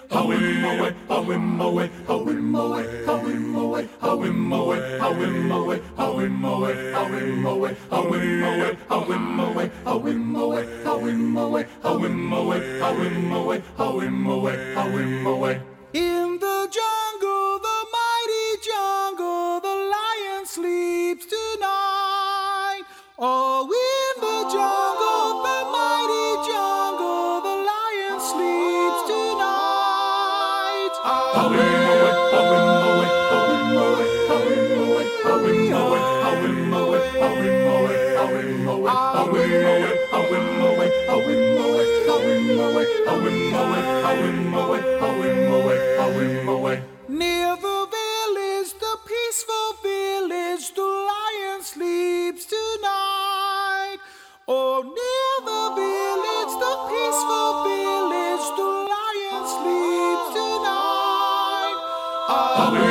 In the jungle, the mighty jungle, the lion sleeps tonight. Oh, in the jungle, the mighty jungle, the lion sleeps tonight. Near the village, the peaceful village, the lion sleeps tonight. Oh, near the village, the peaceful village, the lion sleeps tonight.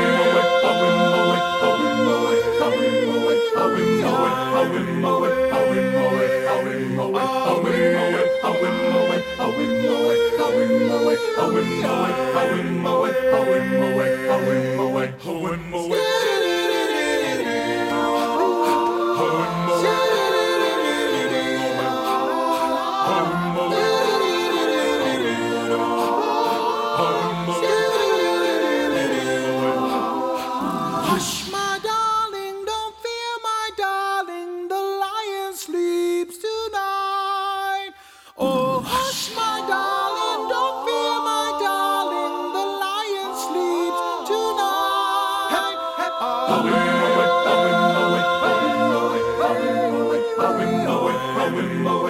Hush, my darling, don't fear, my darling, the lion sleeps tonight. Oh, hush, my darling, don't fear, my darling, the lion sleeps tonight.